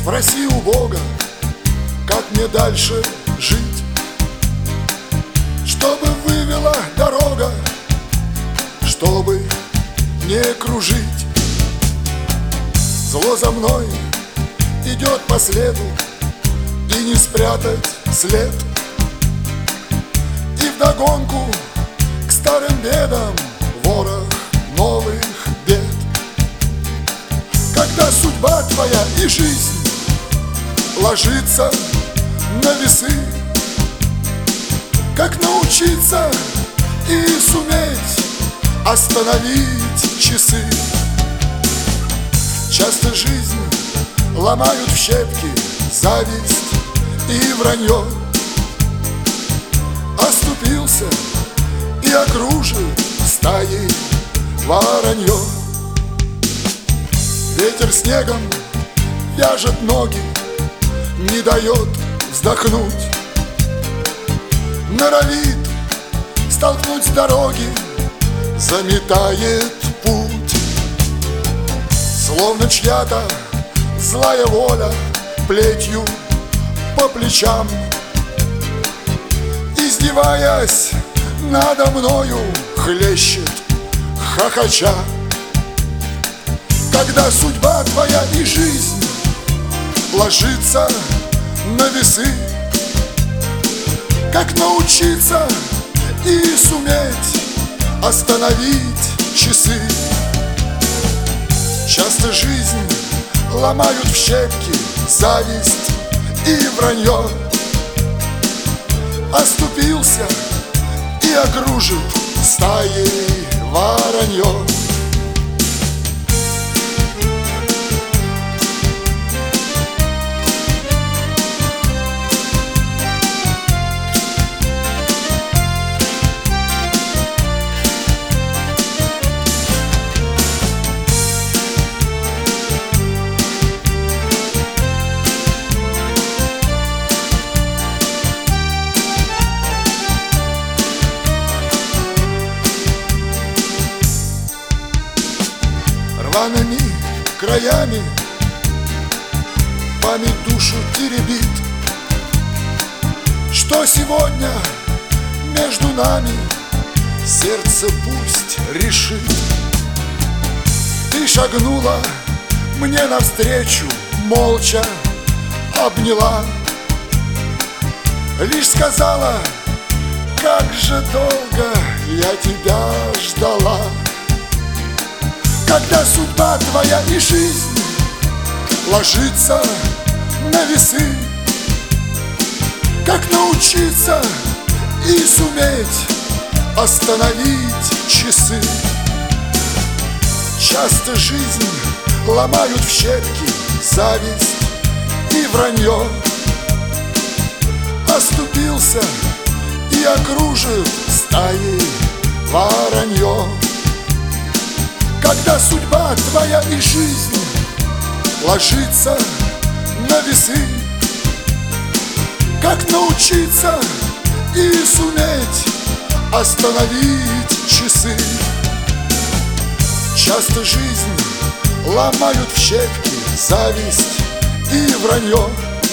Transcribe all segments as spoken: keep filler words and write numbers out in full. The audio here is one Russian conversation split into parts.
Спроси у Бога, как мне дальше жить, чтобы вывела дорога, чтобы не кружить. Зло за мной идет по следу, и не спрятать след. И вдогонку к старым бедам ворох новых бед. Когда судьба твоя и жизнь ложится на весы, как научиться и суметь остановить часы? Часто жизнь ломают в щепки зависть и вранье. Оступился и окружил стаей воронье. Ветер снегом вяжет ноги, не дает вздохнуть, норовит столкнуть с дороги, заметает путь. Словно чья-то злая воля плетью по плечам, издеваясь надо мною, хлещет хохоча. Когда судьба твоя и жизнь ложится на весы, как научиться и суметь остановить часы? Часто жизнь ломают в щепки зависть и вранье. Оступился и окружит стаей воронье. Рваными краями память душу теребит. Что сегодня между нами, сердце пусть решит. Ты шагнула мне навстречу, молча обняла, лишь сказала: как же долго я тебя ждала. Когда судьба твоя и жизнь ложится на весы, как научиться и суметь остановить часы? Часто жизнь ломают в щепки зависть и вранье. Оступился и окружил стаей воронье. Когда судьба твоя и жизнь ложится на весы, как научиться и суметь остановить часы? Часто жизнь ломают в щепки зависть и вранье.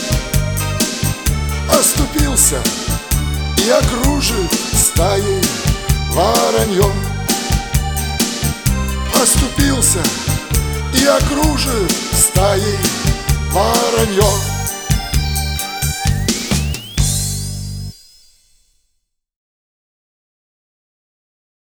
Оступился и окружит стаей воронье. Оступился и окружит стаей воронье.